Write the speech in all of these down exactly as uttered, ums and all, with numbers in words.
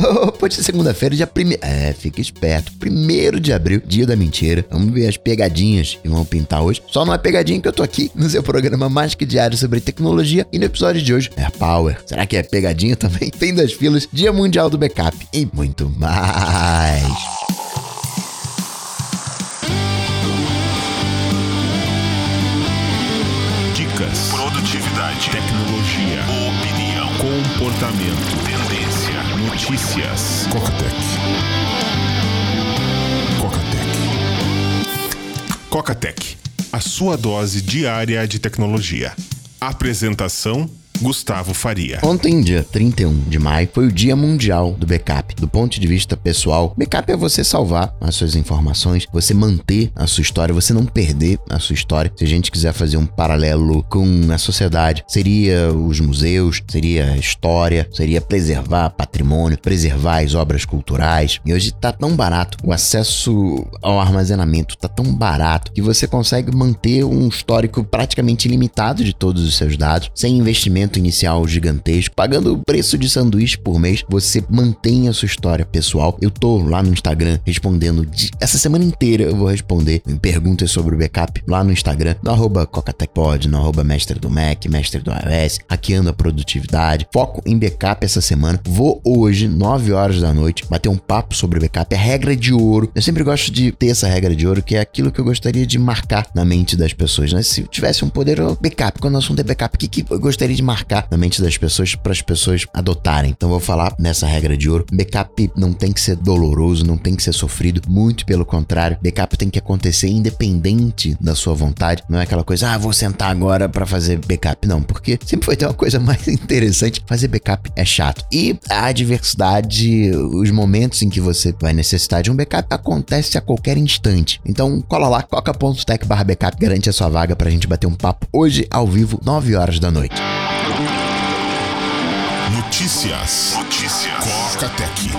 Pode ser segunda-feira, dia primeiro. É, fica esperto. Primeiro de abril, dia da mentira. Vamos ver as pegadinhas que vão pintar hoje. Só não é pegadinha que eu tô aqui no seu programa mais que diário sobre tecnologia. E no episódio de hoje, Air Power. Será que é pegadinha também? Fim das filas, Dia Mundial do Backup e muito mais. Dicas, produtividade, tecnologia, opinião, comportamento, tendência, notícias. Cocatec. Cocatec. Cocatec, a sua dose diária de tecnologia. Apresentação: Gustavo Faria. Ontem, dia trinta e um de maio, foi o Dia Mundial do Backup. Do ponto de vista pessoal, backup é você salvar as suas informações, você manter a sua história, você não perder a sua história. Se a gente quiser fazer um paralelo com a sociedade, seria os museus, seria a história, seria preservar patrimônio, preservar as obras culturais. E hoje tá tão barato, o acesso ao armazenamento tá tão barato que você consegue manter um histórico praticamente ilimitado de todos os seus dados, sem investimento inicial gigantesco, pagando o preço de sanduíche por mês, você mantém a sua história pessoal. Eu tô lá no Instagram respondendo, de... essa semana inteira eu vou responder perguntas sobre o backup lá no Instagram, no arroba cocatecpod, no arroba mestre do Mac, mestre do iOS, hackeando a produtividade. Foco em backup essa semana. Vou hoje, nove horas da noite, bater um papo sobre backup, a regra de ouro. Eu sempre gosto de ter essa regra de ouro, que é aquilo que eu gostaria de marcar na mente das pessoas, né? Se eu tivesse um poder, eu... backup, quando o assunto é backup, o que, que eu gostaria de marcar na mente das pessoas para as pessoas adotarem. Então vou falar nessa regra de ouro. Backup não tem que ser doloroso, não tem que ser sofrido, muito pelo contrário. Backup tem que acontecer independente da sua vontade. Não é aquela coisa, ah, vou sentar agora para fazer backup. Não, porque sempre foi ter uma coisa mais interessante. Fazer backup é chato. E a diversidade, os momentos em que você vai necessitar de um backup acontece a qualquer instante. Então cola lá, coca.tech barra backup, garante a sua vaga pra gente bater um papo hoje ao vivo, nove horas da noite. Notícias. Notícias. Cocatec.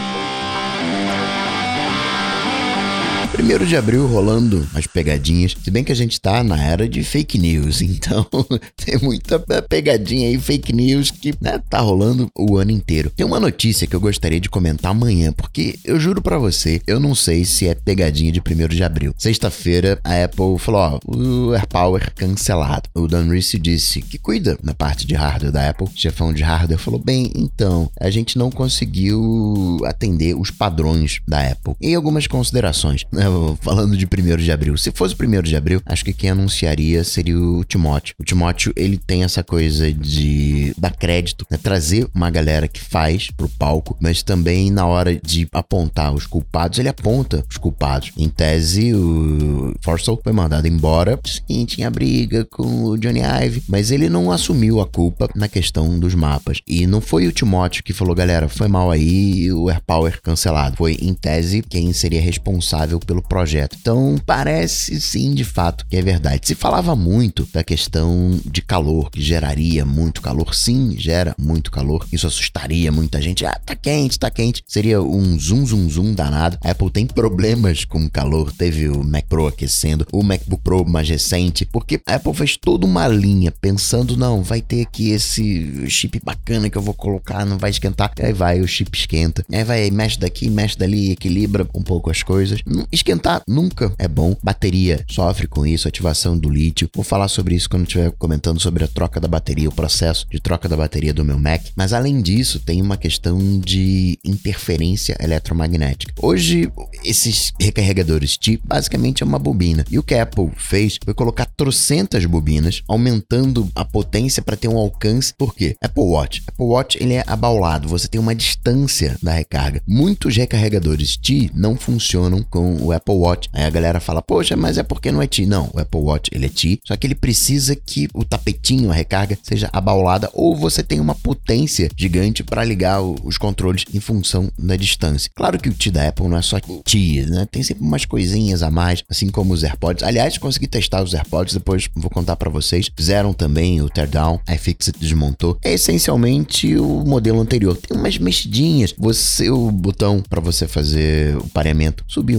Primeiro de abril rolando as pegadinhas, se bem que a gente tá na era de fake news, então tem muita pegadinha aí, fake news que, né, tá rolando o ano inteiro. Tem uma notícia que eu gostaria de comentar amanhã, porque eu juro pra você, eu não sei se é pegadinha de primeiro de abril. Sexta-feira a Apple falou, ó, o AirPower cancelado. O Dan Ricci disse que cuida na parte de hardware da Apple, chefão de hardware, falou, bem, então, a gente não conseguiu atender os padrões da Apple. E algumas considerações, né? Falando de primeiro de abril, se fosse primeiro de abril, acho que quem anunciaria seria o Timóteo. O Timóteo, ele tem essa coisa de dar crédito, né? Trazer uma galera que faz pro palco, mas também na hora de apontar os culpados, ele aponta os culpados. Em tese, o Forstall foi mandado embora, sim, tinha briga com o Johnny Ive, mas ele não assumiu a culpa na questão dos mapas. E não foi o Timóteo que falou, galera, foi mal aí, o AirPower cancelado. Foi, em tese, quem seria responsável pelo projeto. Então, parece sim, de fato, que é verdade. Se falava muito da questão de calor, que geraria muito calor. Sim, gera muito calor. Isso assustaria muita gente. Ah, tá quente, tá quente. Seria um zoom, zoom, zoom danado. A Apple tem problemas com calor. Teve o Mac Pro aquecendo, o MacBook Pro mais recente, porque a Apple fez toda uma linha pensando, não, vai ter aqui esse chip bacana que eu vou colocar, não vai esquentar. Aí vai, o chip esquenta. Aí vai, mexe daqui, mexe dali, equilibra um pouco as coisas. Esquentar nunca é bom. Bateria sofre com isso, ativação do lítio. Vou falar sobre isso quando estiver comentando sobre a troca da bateria, o processo de troca da bateria do meu Mac. Mas além disso, tem uma questão de interferência eletromagnética. Hoje, esses recarregadores T basicamente é uma bobina. E o que a Apple fez foi colocar trocentas bobinas, aumentando a potência para ter um alcance. Por quê? Apple Watch. Apple Watch, ele é abaulado. Você tem uma distância da recarga. Muitos recarregadores T não funcionam com o Apple Watch. Aí a galera fala, poxa, mas é porque não é T. Não, o Apple Watch, ele é T, só que ele precisa que o tapetinho, a recarga, seja abaulada ou você tem uma potência gigante para ligar o, os controles em função da distância. Claro que o T da Apple não é só T, né? Tem sempre umas coisinhas a mais, assim como os AirPods. Aliás, consegui testar os AirPods, depois vou contar para vocês. Fizeram também o teardown, a iFixit desmontou. É essencialmente o modelo anterior. Tem umas mexidinhas. Você, o botão para você fazer o pareamento subir um pouquinho,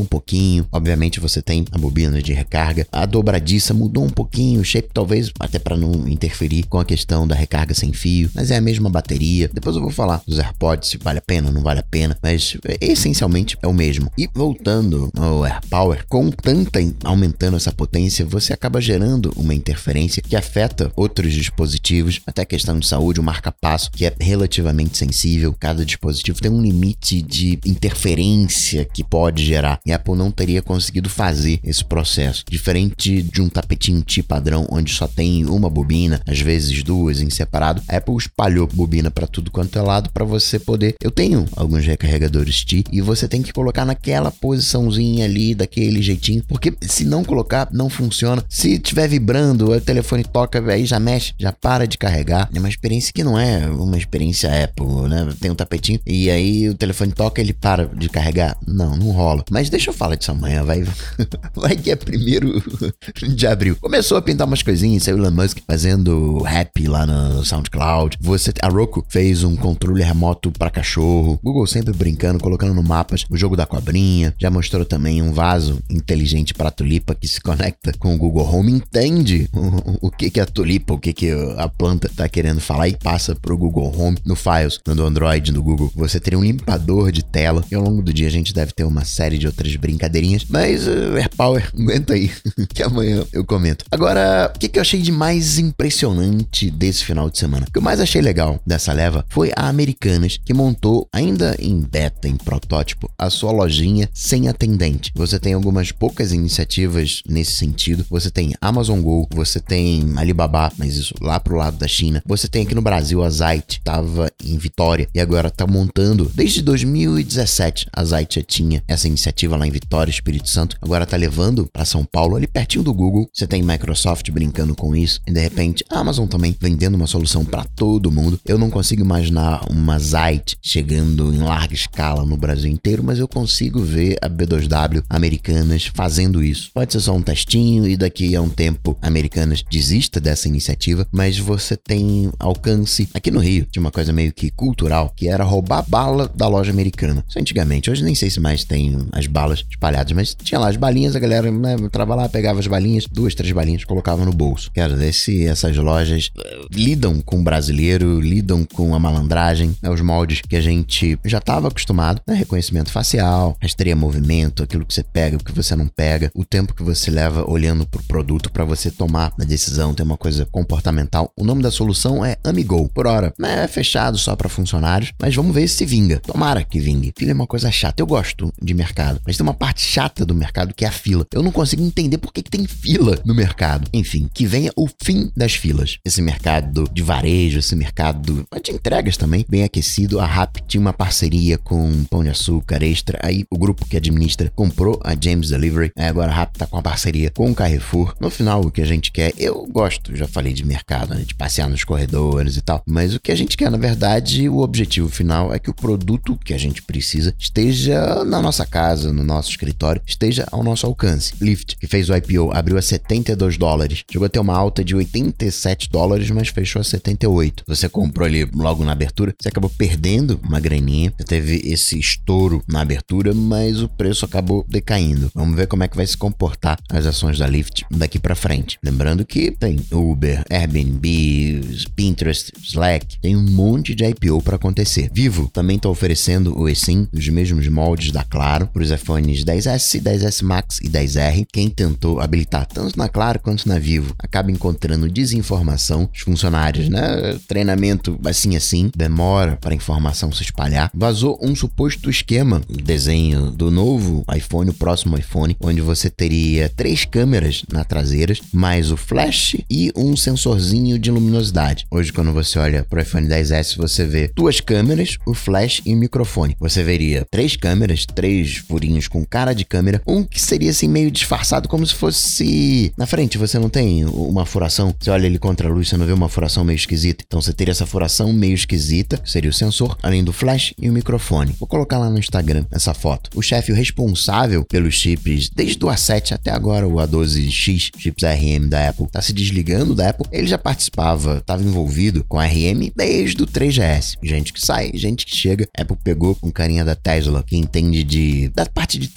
pouquinho. Obviamente você tem a bobina de recarga. A dobradiça mudou um pouquinho, o shape talvez até para não interferir com a questão da recarga sem fio, mas é a mesma bateria. Depois eu vou falar dos AirPods, se vale a pena ou não vale a pena, mas essencialmente é o mesmo. E voltando ao AirPower, com tanta aumentando essa potência, você acaba gerando uma interferência que afeta outros dispositivos, até a questão de saúde, o marca-passo, que é relativamente sensível. Cada dispositivo tem um limite de interferência que pode gerar, e a Apple não teria conseguido fazer esse processo. Diferente de um tapetinho T padrão, onde só tem uma bobina, às vezes duas em separado, a Apple espalhou bobina para tudo quanto é lado para você poder... Eu tenho alguns recarregadores T e você tem que colocar naquela posiçãozinha ali, daquele jeitinho, porque se não colocar, não funciona. Se estiver vibrando, o telefone toca, aí já mexe, já para de carregar. É uma experiência que não é uma experiência Apple, né? Tem um tapetinho e aí o telefone toca, ele para de carregar. Não, não rola. Mas deixa eu falar disso amanhã, vai. Vai que é primeiro de abril. Começou a pintar umas coisinhas, saiu o Elon Musk fazendo rap lá no SoundCloud. Você, a Roku fez um controle remoto para cachorro. Google sempre brincando, colocando no mapas o jogo da cobrinha. Já mostrou também um vaso inteligente para a tulipa que se conecta com o Google Home, entende o, o que que a tulipa, o que que a planta tá querendo falar e passa pro Google Home. No Files, no Android, no Google, você teria um limpador de tela e ao longo do dia a gente deve ter uma série de outras brincadeirinhas, mas uh, AirPower, aguenta aí que amanhã eu comento. Agora, o que que eu achei de mais impressionante desse final de semana? O que eu mais achei legal dessa leva foi a Americanas, que montou, ainda em beta, em protótipo, a sua lojinha sem atendente. Você tem algumas poucas iniciativas nesse sentido. Você tem Amazon Go, você tem Alibaba, mas isso lá pro lado da China. Você tem aqui no Brasil a Zite, tava em Vitória e agora tá montando. Desde dois mil e dezessete a Zite já tinha essa iniciativa lá em Vitória, Espírito Santo. Agora tá levando para São Paulo, ali pertinho do Google. Você tem Microsoft brincando com isso e de repente a Amazon também vendendo uma solução para todo mundo. Eu não consigo imaginar uma Zite chegando em larga escala no Brasil inteiro, mas eu consigo ver a B dois W Americanas fazendo isso. Pode ser só um testinho e daqui a um tempo Americanas desista dessa iniciativa, mas você tem alcance aqui no Rio de uma coisa meio que cultural, que era roubar bala da loja americana. Isso antigamente, hoje nem sei se mais tem as balas espalhadas, mas tinha lá as balinhas, a galera, né, entrava lá, pegava as balinhas, duas, três balinhas, colocava no bolso. Quero ver se essas lojas uh, lidam com o brasileiro, lidam com a malandragem, né, os moldes que a gente já estava acostumado, né, reconhecimento facial, rastreia movimento, aquilo que você pega, o que você não pega, o tempo que você leva olhando pro produto para você tomar a decisão, tem uma coisa comportamental. O nome da solução é Amigo. Por hora, né, é fechado só para funcionários, mas vamos ver se vinga. Tomara que vingue. Fila é uma coisa chata. Eu gosto de mercado, mas tem uma parte chata do mercado que é a fila. Eu não consigo entender por que, que tem fila no mercado. Enfim, que venha o fim das filas. Esse mercado de varejo, esse mercado de entregas também, bem aquecido. A Rappi tinha uma parceria com Pão de Açúcar, Extra. Aí o grupo que administra comprou a James Delivery. Aí agora a Rappi tá com uma parceria com o Carrefour. No final, o que a gente quer, eu gosto, já falei de mercado, né, de passear nos corredores e tal, mas o que a gente quer, na verdade, o objetivo final é que o produto que a gente precisa esteja na nossa casa, no nosso escritório, esteja ao nosso alcance. Lyft, que fez o I P O, abriu a setenta e dois dólares, chegou a ter uma alta de oitenta e sete dólares, mas fechou a setenta e oito. Você comprou ali logo na abertura, você acabou perdendo uma graninha, você teve esse estouro na abertura, mas o preço acabou decaindo. Vamos ver como é que vai se comportar as ações da Lyft daqui pra frente. Lembrando que tem Uber, Airbnb, Pinterest, Slack, tem um monte de I P O para acontecer. Vivo também está oferecendo o eSIM, os mesmos moldes da Claro, para os iPhones dez S, dez S Max e dez R. Quem tentou habilitar tanto na Claro quanto na Vivo acaba encontrando desinformação. Os funcionários, né? Treinamento assim assim, demora para a informação se espalhar. Vazou um suposto esquema, desenho do novo iPhone, o próximo iPhone, onde você teria três câmeras na traseira, mais o flash e um sensorzinho de luminosidade. Hoje, quando você olha para o iPhone dez S, você vê duas câmeras, o flash e o microfone. Você veria três câmeras, três furinhos com cara de câmera, um que seria assim meio disfarçado, como se fosse na frente. Você não tem uma furação, você olha ele contra a luz, você não vê uma furação meio esquisita. Então você teria essa furação meio esquisita, que seria o sensor, além do flash e o microfone. Vou colocar lá no Instagram essa foto. O chefe, o responsável pelos chips, desde o A sete até agora o A doze X, chips R M da Apple, tá se desligando da Apple. Ele já participava, estava envolvido com a R M desde o três G S. Gente que sai, gente que chega. A Apple pegou um carinha da Tesla, que entende de da parte de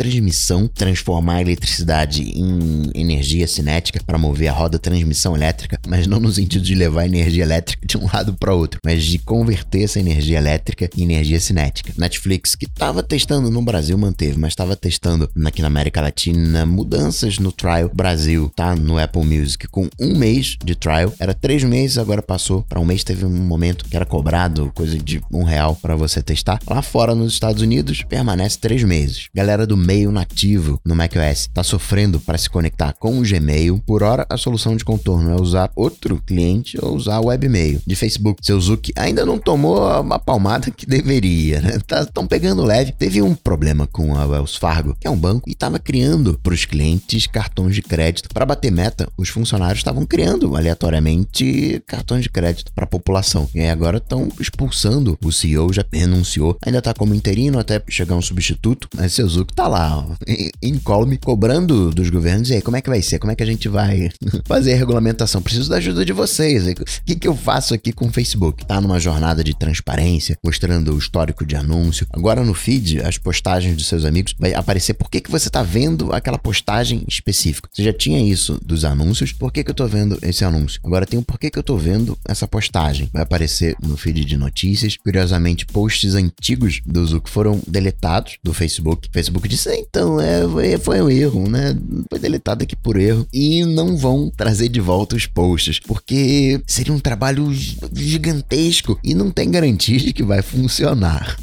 transmissão, transformar a eletricidade em energia cinética para mover a roda transmissão elétrica, mas não no sentido de levar a energia elétrica de um lado para outro, mas de converter essa energia elétrica em energia cinética. Netflix, que estava testando no Brasil, manteve, mas estava testando aqui na América Latina mudanças no trial. Brasil tá no Apple Music com um mês de trial, era três meses, agora passou para um mês. Teve um momento que era cobrado coisa de um real para você testar. Lá fora nos Estados Unidos permanece três meses. Galera do Mail nativo no macOS tá sofrendo para se conectar com o Gmail. Por hora a solução de contorno é usar outro cliente ou usar o webmail de Facebook. Seu Zuck ainda não tomou a palmada que deveria, né? Estão tá, pegando leve. Teve um problema com a Wells Fargo, que é um banco, e estava criando para os clientes cartões de crédito. Para bater meta, os funcionários estavam criando aleatoriamente cartões de crédito para a população. E aí agora estão expulsando. O C E O já renunciou. Ainda está como interino até chegar um substituto. Mas seu Zuck tá lá, ó, incólume, cobrando dos governos. E aí, como é que vai ser? Como é que a gente vai fazer a regulamentação? Preciso da ajuda de vocês. O que, que eu faço aqui com o Facebook? Tá numa jornada de transparência, mostrando o histórico de anúncio. Agora no feed, as postagens dos seus amigos vai aparecer por que, que você tá vendo aquela postagem específica. Você já tinha isso dos anúncios. Por que, que eu tô vendo esse anúncio? Agora tem o por que, que eu tô vendo essa postagem. Vai aparecer no feed de notícias. Curiosamente, posts antigos do Zuck foram deletados do Facebook. O Facebook disse, então, é, foi um erro, né? Foi deletado aqui por erro. E não vão trazer de volta os posts, porque seria um trabalho gigantesco e não tem garantia de que vai funcionar.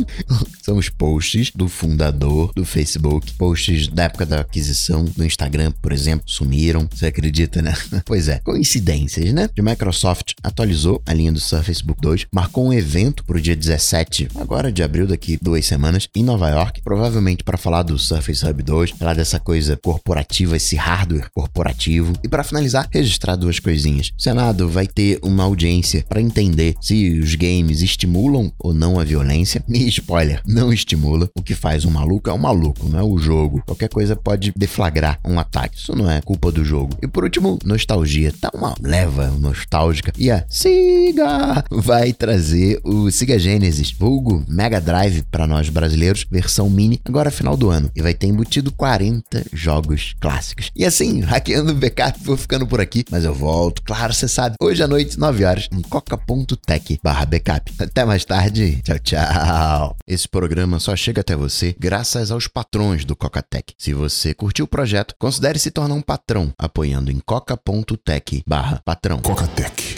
São os posts do fundador do Facebook. Posts da época da aquisição do Instagram, por exemplo, sumiram. Você acredita, né? Pois é, coincidências, né? A Microsoft atualizou a linha do Surface Book dois, marcou um evento para o dia dezessete, agora de abril, daqui duas semanas, em Nova York, provavelmente para falar do Surface Hub dois, falar dessa coisa corporativa, esse hardware corporativo. E para finalizar, registrar duas coisinhas. O Senado vai ter uma audiência para entender se os games estimulam ou não a violência. E spoiler, não estimula. O que faz um maluco é um maluco, não é o jogo. Qualquer coisa pode deflagrar um ataque. Isso não é culpa do jogo. E por último, nostalgia. Tá uma leva nostálgica. E a Sega vai trazer o Sega Genesis, vulgo Mega Drive para nós brasileiros, versão mini, agora final do ano. E vai ter embutido quarenta jogos clássicos. E assim, hackeando o backup, vou ficando por aqui, mas eu volto, claro, você sabe, hoje à noite, nove horas, em coca.tech barra backup. Até mais tarde. Tchau, tchau. Esse programa só chega até você graças aos patrões do Coca-Tech. Se você curtiu o projeto, considere se tornar um patrão, apoiando em coca.tech barra patrão. Coca-Tech.